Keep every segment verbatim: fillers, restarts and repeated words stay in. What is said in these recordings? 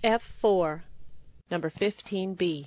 F four. Number fifteen B.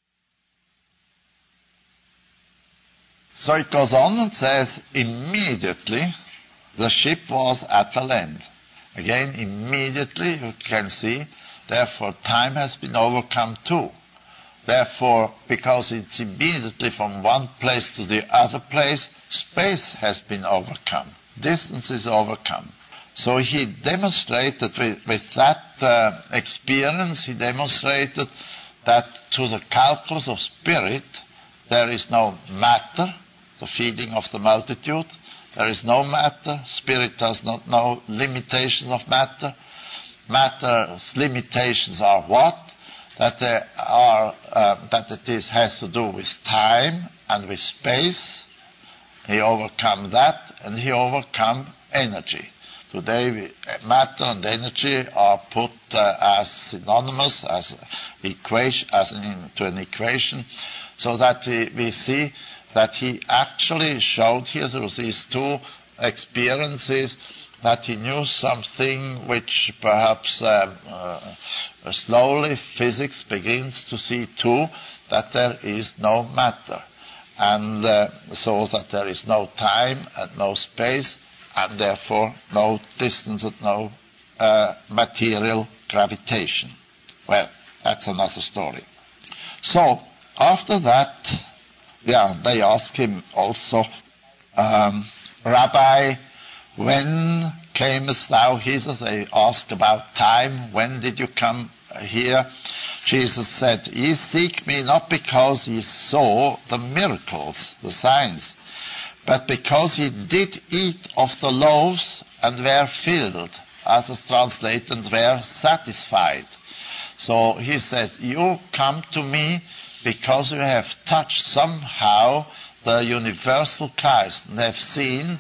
So it goes on and says, immediately the ship was at the land. Again, immediately you can see, therefore time has been overcome too. Therefore, because it's immediately from one place to the other place, space has been overcome. Distance is overcome. So he demonstrated with, with that uh, experience, he demonstrated that to the calculus of spirit, there is no matter, the feeding of the multitude. There is no matter. Spirit does not know limitations of matter. Matter's limitations are what? That they are, uh, that it is, has to do with time and with space. He overcome that, and he overcome energy. Today, we, matter and energy are put uh, as synonymous, as equation, as an, into an equation, so that we, we see that he actually showed here through these two experiences that he knew something which perhaps um, uh, slowly physics begins to see too, that there is no matter, and uh, so that there is no time and no space, and therefore no distance and no uh, material gravitation. Well, that's another story. So, after that, yeah, they ask him also, um, Rabbi, when camest thou hither? They asked about time. When did you come here? Jesus said, ye seek me not because ye saw the miracles, the signs, but because ye did eat of the loaves and were filled, as is translated, were satisfied. So he says, you come to me because you have touched somehow the universal Christ and have seen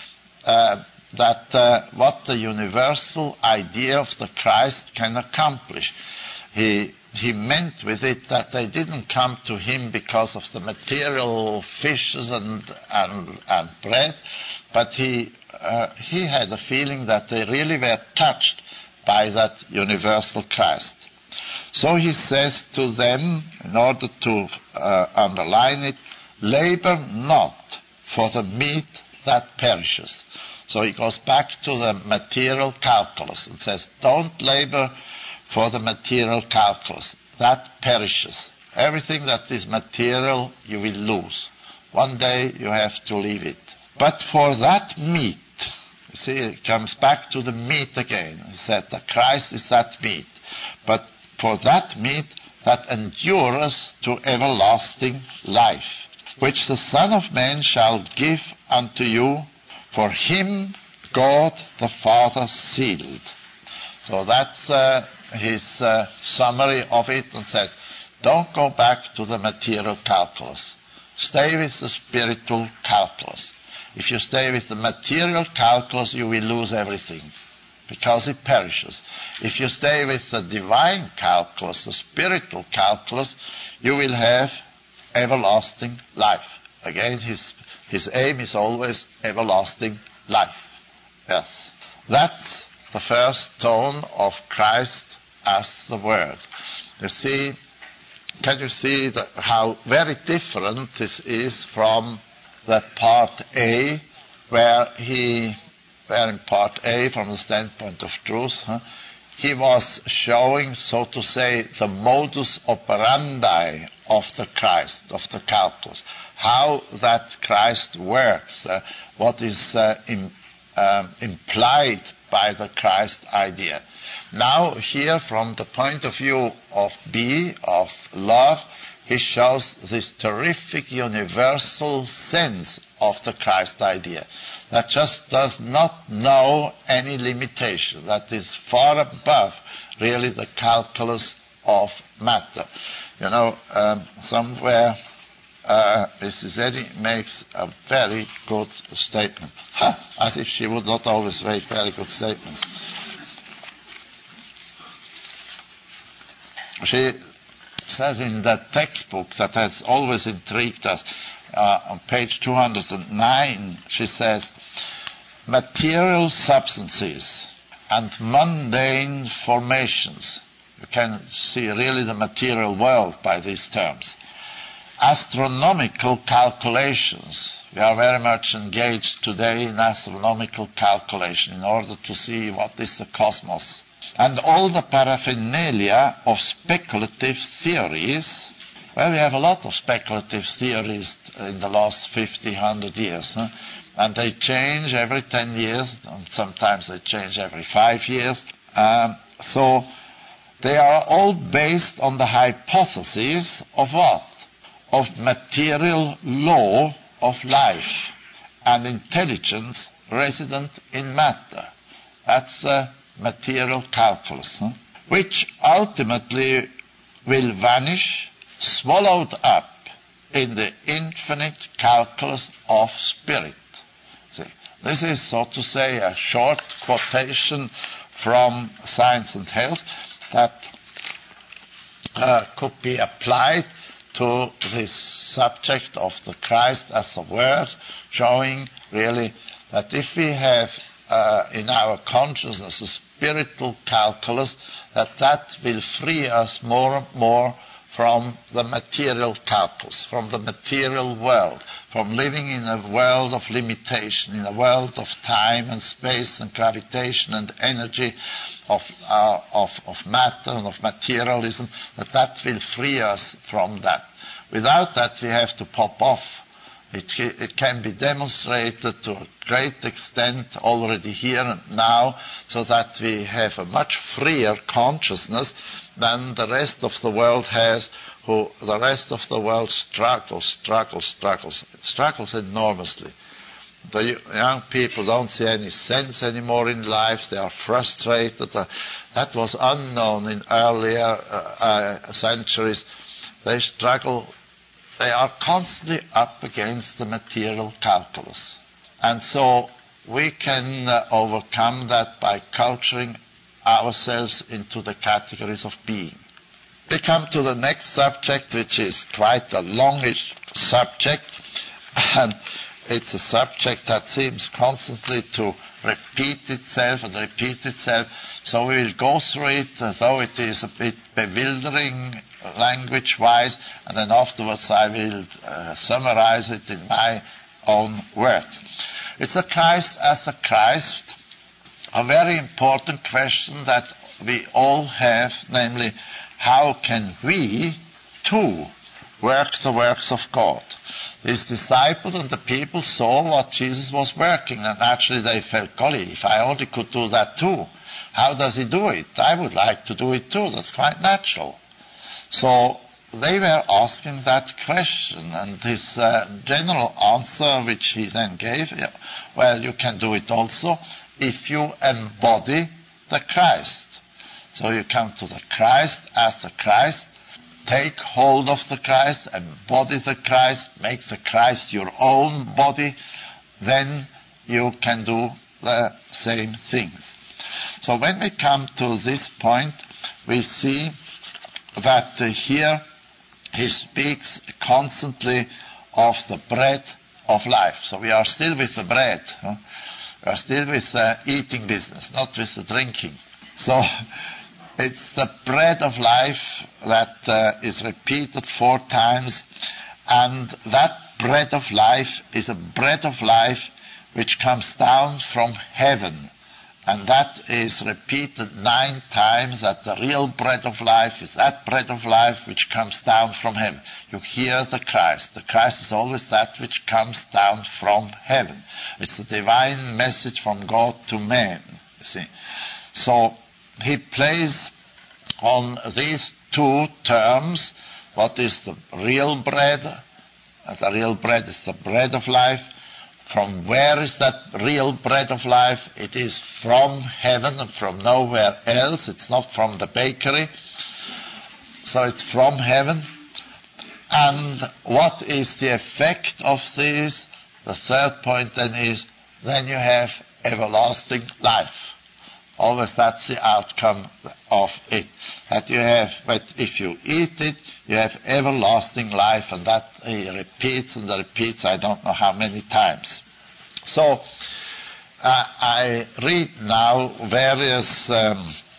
uh, that uh, what the universal idea of the Christ can accomplish. He he meant with it that they didn't come to him because of the material fishes and and, and bread, but he uh, he had a feeling that they really were touched by that universal Christ. So he says to them, in order to uh, underline it, labor not for the meat that perishes. So he goes back to the material calculus and says, don't labor for the material calculus. That perishes. Everything that is material you will lose. One day you have to leave it. But for that meat, you see, it comes back to the meat again. He said that Christ is that meat. But for that meat that endureth to everlasting life, which the Son of Man shall give unto you, for him God the Father sealed. So that's uh, his uh, summary of it, and said, don't go back to the material calculus. Stay with the spiritual calculus. If you stay with the material calculus, you will lose everything, because it perishes. If you stay with the divine calculus, the spiritual calculus, you will have everlasting life. Again, his his aim is always everlasting life. Yes. That's the first tone of Christ as the Word. You see, can you see the, how very different this is from that part A, where he, where in part A, from the standpoint of truth, huh, he was showing, so to say, the modus operandi of the Christ, of the calculus, how that Christ works, uh, what is uh, in, um, implied by the Christ idea. Now here, from the point of view of B, of love, he shows this terrific universal sense of the Christ idea that just does not know any limitation, that is far above really the calculus of matter. You know, um, somewhere uh, Missus Eddy makes a very good statement. Huh, as if she would not always make very good statements. She says in that textbook that has always intrigued us, uh, on page two hundred nine, she says, material substances and mundane formations You can see really the material world by these terms. Astronomical calculations. We are very much engaged today in astronomical calculation in order to see what is the cosmos. And all the paraphernalia of speculative theories. Well, we have a lot of speculative theories in the last fifty, one hundred years. Huh? And they change every ten years. Sometimes they change every five years. Um, so they are all based on the hypothesis of what? Of material law of life and intelligence resident in matter. That's the material calculus, huh? Which ultimately will vanish, swallowed up in the infinite calculus of spirit. See, this is, so to say, a short quotation from Science and Health that uh, could be applied to this subject of the Christ as a word, showing really that if we have uh, in our consciousness a spiritual calculus, that that will free us more and more from the material calculus, from the material world, from living in a world of limitation, in a world of time and space and gravitation and energy, of, uh, of, of matter and of materialism, that that will free us from that. Without that, we have to pop off. It, it can be demonstrated to a great extent already here and now, so that we have a much freer consciousness than the rest of the world has, who the rest of the world struggles, struggles, struggles, struggles enormously. The young people don't see any sense anymore in life. They are frustrated. Uh, that was unknown in earlier uh, uh, centuries. They struggle. They are constantly up against the material calculus. And so we can uh, overcome that by culturing ourselves into the categories of being. We come to the next subject, which is quite a longish subject, and it's a subject that seems constantly to repeat itself and repeat itself. So we will go through it as though it is a bit bewildering language-wise, and then afterwards I will uh, summarize it in my own words. It's the Christ as the Christ, a very important question that we all have, namely, how can we, too, work the works of God? His disciples and the people saw what Jesus was working, and actually they felt, golly, if I only could do that too. How does he do it? I would like to do it too. That's quite natural. So they were asking that question, and his uh, general answer, which he then gave, well, you can do it also if you embody the Christ. So you come to the Christ as the Christ, take hold of the Christ, embody the Christ, make the Christ your own body, then you can do the same things. So when we come to this point, we see that uh, here he speaks constantly of the bread of life. So we are still with the bread. Huh? We are still with the eating business, not with the drinking. So it's the bread of life that uh, is repeated four times, and that bread of life is a bread of life which comes down from heaven. And that is repeated nine times, that the real bread of life is that bread of life which comes down from heaven. You hear the Christ. The Christ is always that which comes down from heaven. It's the divine message from God to man, you see. So he plays on these two terms. What is the real bread? The real bread is the bread of life. From where is that real bread of life? It is from heaven and from nowhere else. It's not from the bakery. So it's from heaven. And what is the effect of this? The third point then is, then you have everlasting life. Always that's the outcome of it. That you have, but if you eat it, you have everlasting life, and that he repeats and repeats, I don't know how many times. So, uh, I read now various um,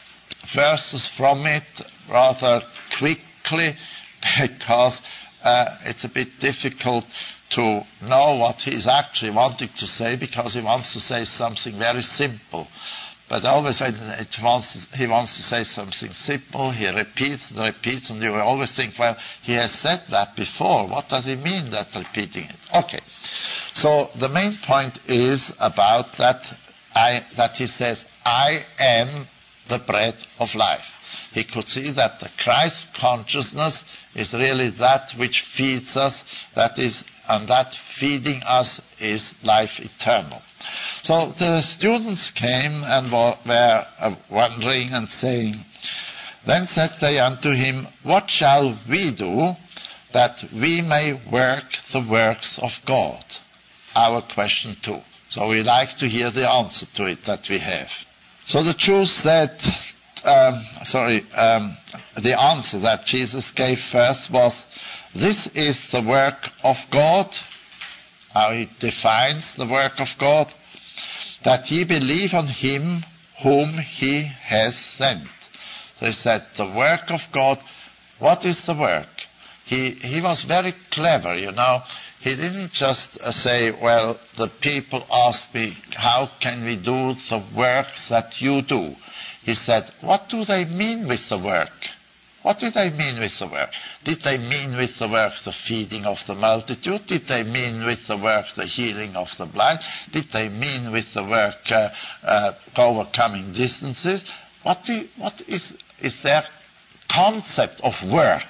verses from it rather quickly because uh, it's a bit difficult to know what he's actually wanting to say, because he wants to say something very simple. But always when it wants, he wants to say something simple, he repeats and repeats, and you always think, well, he has said that before. What does he mean that repeating it? Okay. So the main point is about that, I, that he says, I am the bread of life. He could see that the Christ consciousness is really that which feeds us, that is, and that feeding us is life eternal. So the students came and were, were uh, wondering and saying, then said they unto him, what shall we do that we may work the works of God? Our question too. So we like to hear the answer to it that we have. So the Jews said, um, sorry, um, the answer that Jesus gave first was, this is the work of God. How he defines the work of God, that ye believe on him whom he has sent. So he said, the work of God, what is the work? He, he was very clever, you know. He didn't just uh, say, well, the people ask me, how can we do the works that you do? He said, what do they mean with the work? What did they mean with the work? Did they mean with the work the feeding of the multitude? Did they mean with the work the healing of the blind? Did they mean with the work uh, uh, overcoming distances? What, do, what is, is their concept of work?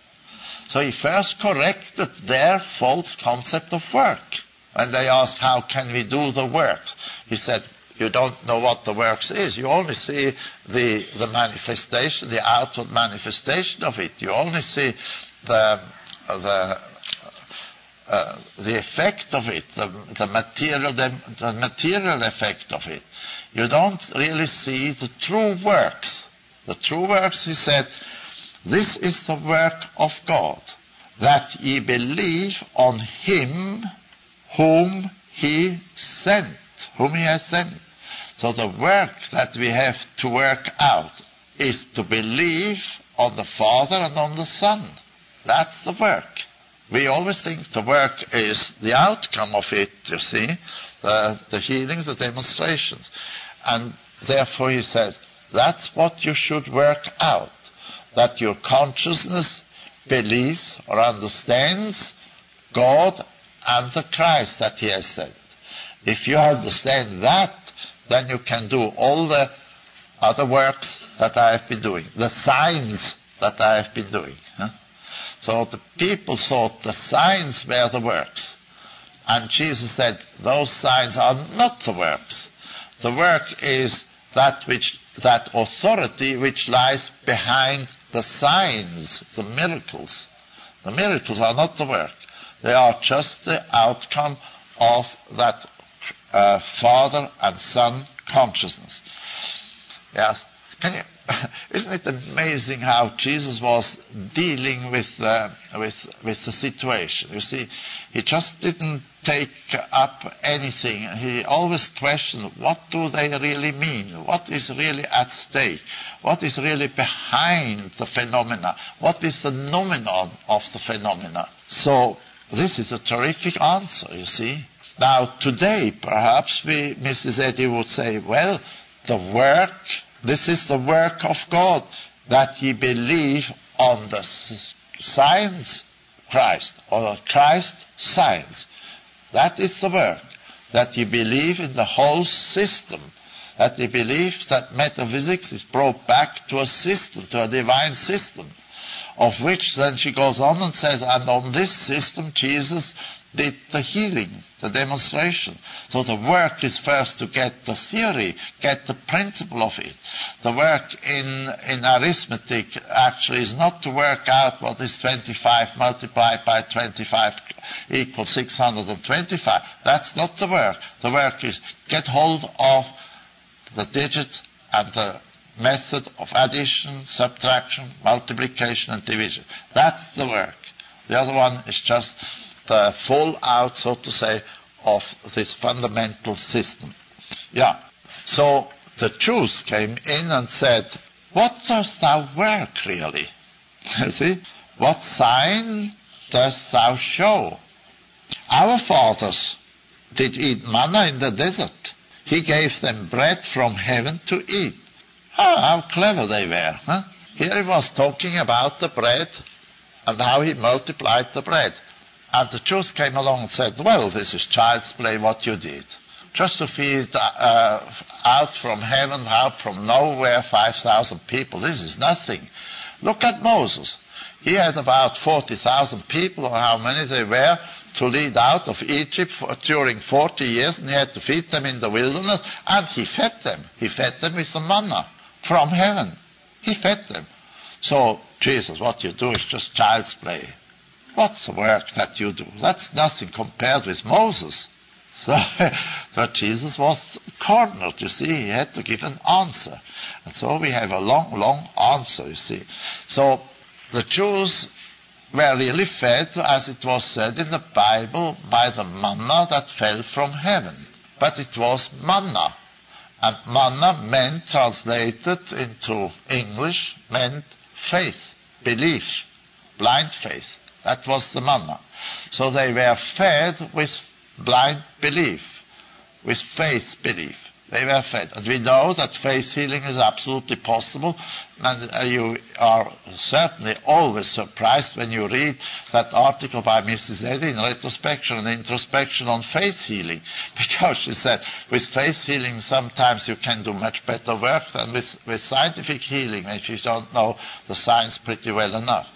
So he first corrected their false concept of work. When they asked, how can we do the works? He said, you don't know what the works is. You only see the, the manifestation, the outward manifestation of it. You only see the, the, uh, the effect of it, the, the material, the, the material effect of it. You don't really see the true works. The true works, he said, this is the work of God, that ye believe on him whom he sent, whom he has sent. So the work that we have to work out is to believe on the Father and on the Son. That's the work. We always think the work is the outcome of it, you see, the, the healings, the demonstrations. And therefore he says, that's what you should work out, that your consciousness believes or understands God and the Christ that he has sent. If you understand that, then you can do all the other works that I have been doing, the signs that I have been doing. Huh? So the people thought the signs were the works. And Jesus said, those signs are not the works. The work is that which, that authority which lies behind the signs, the miracles. The miracles are not the work. They are just the outcome of that Uh, Father and Son consciousness. Yes. Can you, isn't it amazing how Jesus was dealing with the, with, with the situation? You see, he just didn't take up anything. He always questioned, what do they really mean? What is really at stake? What is really behind the phenomena? What is the nomenon of the phenomena? So, this is a terrific answer, you see. Now, today, perhaps we, Missus Eddy would say, well, the work, this is the work of God, that ye believe on the signs Christ, or the Christ signs. That is the work, that ye believe in the whole system, that ye believe that metaphysics is brought back to a system, to a divine system, of which then she goes on and says, and on this system Jesus did the healing, the demonstration. So the work is first to get the theory, get the principle of it. The work in, in arithmetic actually is not to work out what is twenty-five multiplied by twenty-five equals six hundred twenty-five. That's not the work. The work is get hold of the digits and the method of addition, subtraction, multiplication and division. That's the work. The other one is just the fallout, so to say, of this fundamental system. Yeah. So the Jews came in and said, what dost thou work really? You see? What sign dost thou show? Our fathers did eat manna in the desert. He gave them bread from heaven to eat. Oh, how clever they were, huh? Here he was talking about the bread and how he multiplied the bread. And the Jews came along and said, well, this is child's play what you did. Just to feed uh, out from heaven, out from nowhere, five thousand people. This is nothing. Look at Moses. He had about forty thousand people, or how many they were, to lead out of Egypt for, during forty years, and he had to feed them in the wilderness, and he fed them. He fed them with the manna from heaven. He fed them. So, Jesus, what you do is just child's play. What's the work that you do? That's nothing compared with Moses. So, but Jesus was cornered, you see. He had to give an answer. And so we have a long, long answer, you see. So, the Jews were really fed, as it was said in the Bible, by the manna that fell from heaven. But it was manna. And manna meant, translated into English, meant faith, belief, blind faith. That was the manna. So they were fed with blind belief, with faith belief. They were fed. And we know that faith healing is absolutely possible. And uh, you are certainly always surprised when you read that article by Missus Eddy in Retrospection and Introspection on faith healing. Because she said, with faith healing sometimes you can do much better work than with, with scientific healing if you don't know the science pretty well enough.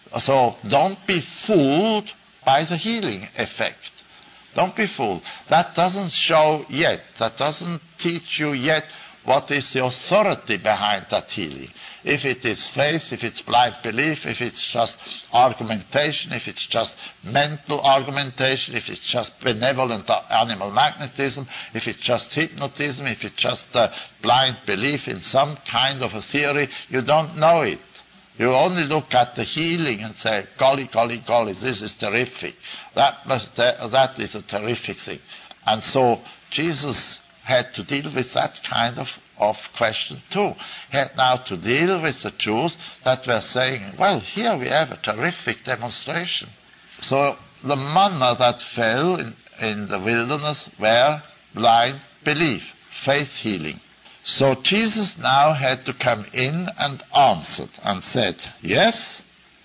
So don't be fooled by the healing effect. Don't be fooled. That doesn't show yet. That doesn't teach you yet what is the authority behind that healing. If it is faith, if it's blind belief, if it's just argumentation, if it's just mental argumentation, if it's just benevolent animal magnetism, if it's just hypnotism, if it's just uh, blind belief in some kind of a theory, you don't know it. You only look at the healing and say, golly, golly, golly, this is terrific. That must, uh, that is a terrific thing. And so Jesus had to deal with that kind of, of question too. He had now to deal with the Jews that were saying, well, here we have a terrific demonstration. So the manna that fell in, in the wilderness were blind belief, faith healing. So Jesus now had to come in and answered and said, yes,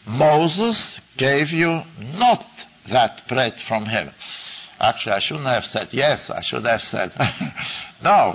Moses gave you not that bread from heaven. Actually, I shouldn't have said yes. I should have said no.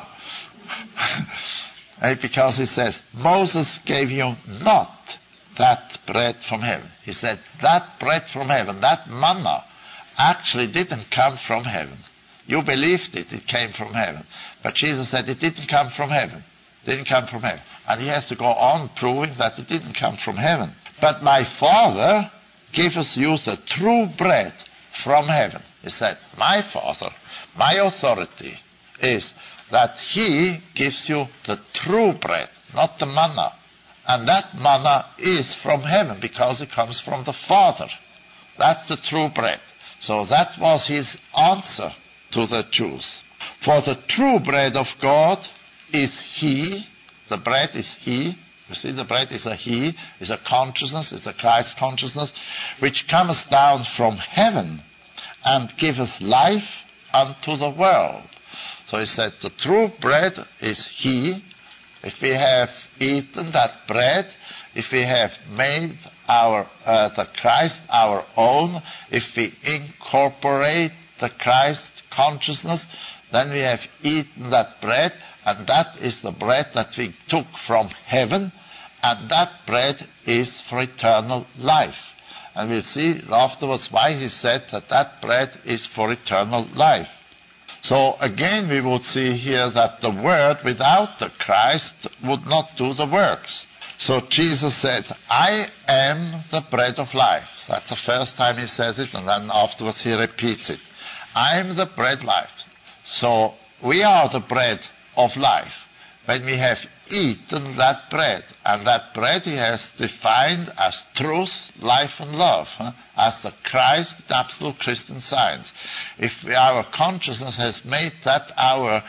Because he says, Moses gave you not that bread from heaven. He said, that bread from heaven, that manna, actually didn't come from heaven. You believed it, it came from heaven. But Jesus said it didn't come from heaven. It didn't come from heaven. And he has to go on proving that it didn't come from heaven. But my Father giveth you the true bread from heaven. He said, my Father, my authority is that he gives you the true bread, not the manna. And that manna is from heaven because it comes from the Father. That's the true bread. So that was his answer to the Jews. For the true bread of God is he, the bread is he, you see the bread is a he, is a consciousness, is a Christ consciousness, which cometh down from heaven and giveth life unto the world. So he said the true bread is he. If we have eaten that bread, if we have made our uh, the Christ our own, if we incorporate the Christ consciousness, then we have eaten that bread, and that is the bread that we took from heaven, and that bread is for eternal life. And we'll see afterwards why he said that that bread is for eternal life. So again we would see here that the Word without the Christ would not do the works. So Jesus said, I am the bread of life. That's the first time he says it, and then afterwards he repeats it. I am the bread of life. So we are the bread of life when we have eaten that bread. And that bread he has defined as truth, life and love, huh? as the Christ, absolute Christian science. If our consciousness has made that our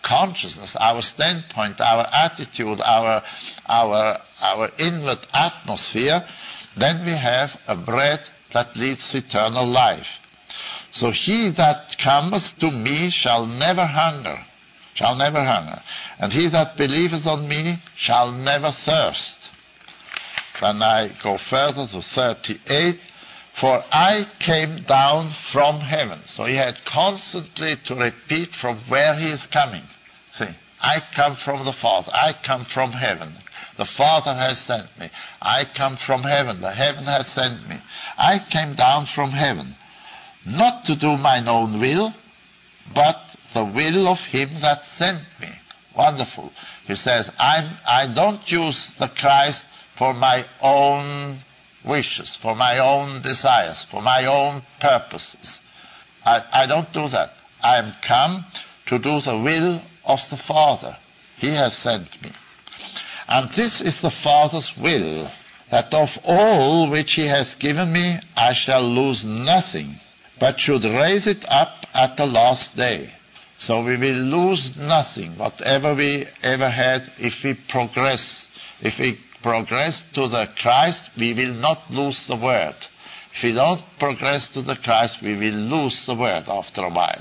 consciousness, our standpoint, our attitude, our, our, our inward atmosphere, then we have a bread that leads to eternal life. So he that cometh to me shall never hunger, shall never hunger, and he that believeth on me shall never thirst. Then I go further to thirty-eight, for I came down from heaven. So he had constantly to repeat from where he is coming. See, I come from the Father, I come from heaven. The Father has sent me. I come from heaven, the heaven has sent me. I came down from heaven, not to do mine own will, but the will of him that sent me. Wonderful. He says, I'm, I don't use the Christ for my own wishes, for my own desires, for my own purposes. I, I don't do that. I am come to do the will of the Father. He has sent me. And this is the Father's will, that of all which he has given me I shall lose nothing, but should raise it up at the last day. So we will lose nothing, whatever we ever had, if we progress. If we progress to the Christ, we will not lose the Word. If we don't progress to the Christ, we will lose the Word after a while.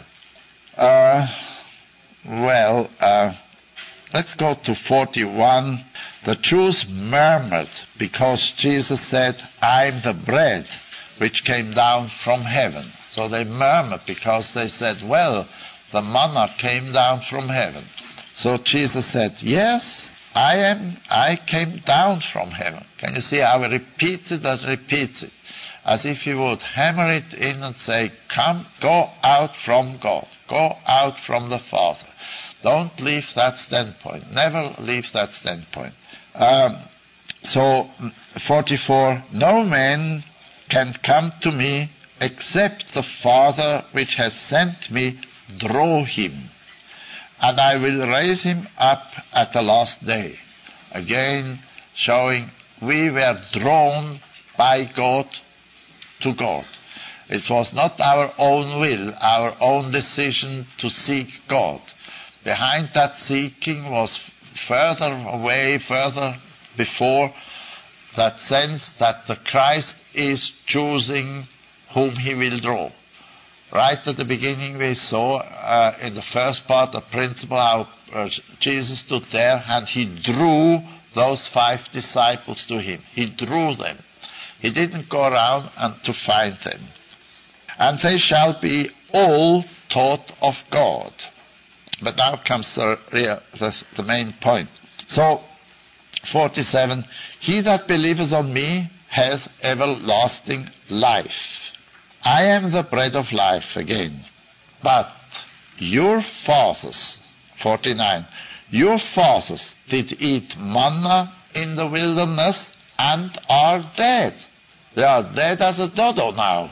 Uh, well, uh, let's go to forty-one. The Jews murmured because Jesus said, I am the bread which came down from heaven. So they murmured because they said, well, the manna came down from heaven. So Jesus said, yes, I am, I came down from heaven. Can you see how he repeats it and repeats it? As if he would hammer it in and say, come, go out from God. Go out from the Father. Don't leave that standpoint. Never leave that standpoint. Um, so, forty-four, no man can come to me except the Father which has sent me draw him, and I will raise him up at the last day. Again, showing we were drawn by God to God. It was not our own will, our own decision to seek God. Behind that seeking was further away, further before, that sense that the Christ is choosing whom he will draw. Right at the beginning we saw uh, in the first part the principle how uh, Jesus stood there and he drew those five disciples to him. He drew them. He didn't go around and to find them. And they shall be all taught of God. But now comes the, the, the main point. So, forty-seven, he that believeth on me hath everlasting life. I am the bread of life again. But your fathers, forty-nine, your fathers did eat manna in the wilderness and are dead. They are dead as a dodo now.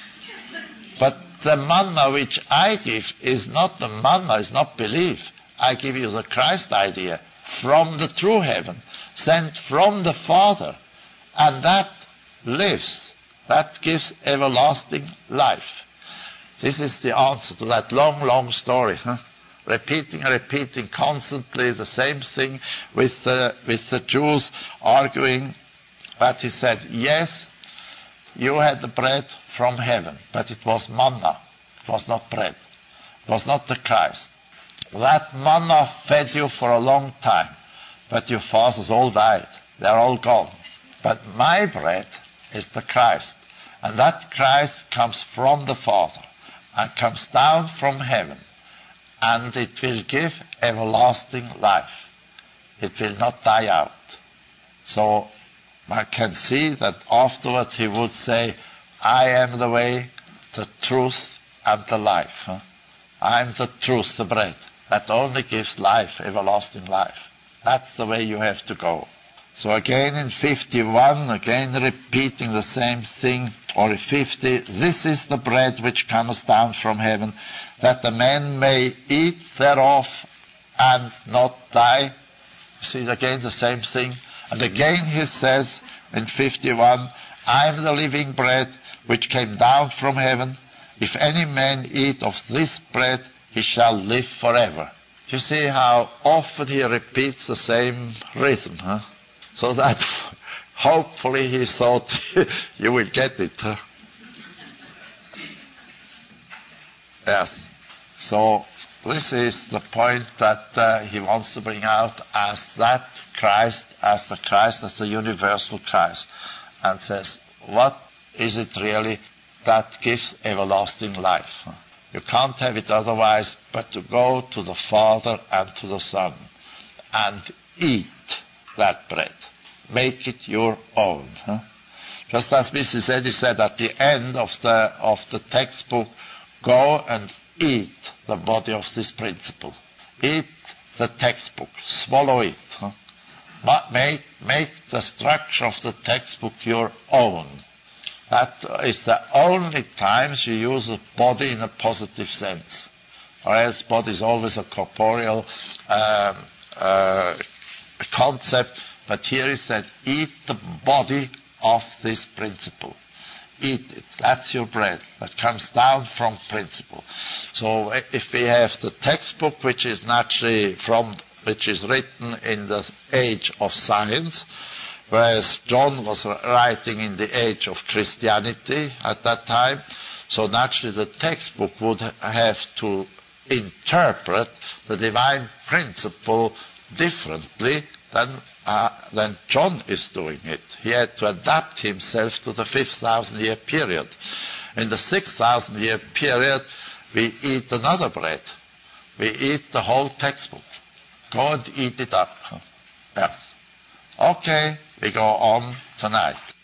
But the manna which I give is not the manna, is not belief. I give you the Christ idea from the true heaven, sent from the Father. And that lives. That gives everlasting life. This is the answer to that long, long story. Huh? Repeating and repeating constantly the same thing with the, with the Jews arguing. But he said, yes, you had the bread from heaven, but it was manna. It was not bread. It was not the Christ. That manna fed you for a long time, but your fathers all died. They're all gone. But my bread is the Christ. And that Christ comes from the Father and comes down from heaven. And it will give everlasting life. It will not die out. So I can see that afterwards he would say, I am the way, the truth, and the life. Huh? I am the truth, the bread. That only gives life, everlasting life. That's the way you have to go. So again in fifty-one, again repeating the same thing, or fifty, this is the bread which cometh down from heaven, that the man may eat thereof and not die. See again the same thing. And again he says in fifty-one, I am the living bread which came down from heaven. If any man eat of this bread, he shall live forever. You see how often he repeats the same rhythm, huh? So that hopefully he thought you will get it, huh? Yes. So this is the point that uh, he wants to bring out as that Christ, as the Christ, as the universal Christ. And says, what is it really that gives everlasting life? Huh? You can't have it otherwise but to go to the Father and to the Son and eat that bread. Make it your own. Huh? Just as Missus Eddy said at the end of the, of the textbook, go and eat the body of this principle. Eat the textbook. Swallow it. Huh? But make, make the structure of the textbook your own. That is the only times you use a body in a positive sense. Or else body is always a corporeal um, uh, concept. But here he said, eat the body of this principle. Eat it. That's your bread. That comes down from principle. So if we have the textbook, which is naturally from, which is written in the age of science, whereas John was writing in the age of Christianity at that time, so naturally the textbook would have to interpret the divine principle differently than uh, than John is doing it. He had to adapt himself to the fifth thousand year period. In the sixth thousand year period, we eat another bread. We eat the whole textbook. Go and eat it up. Yes. Okay, we go on tonight.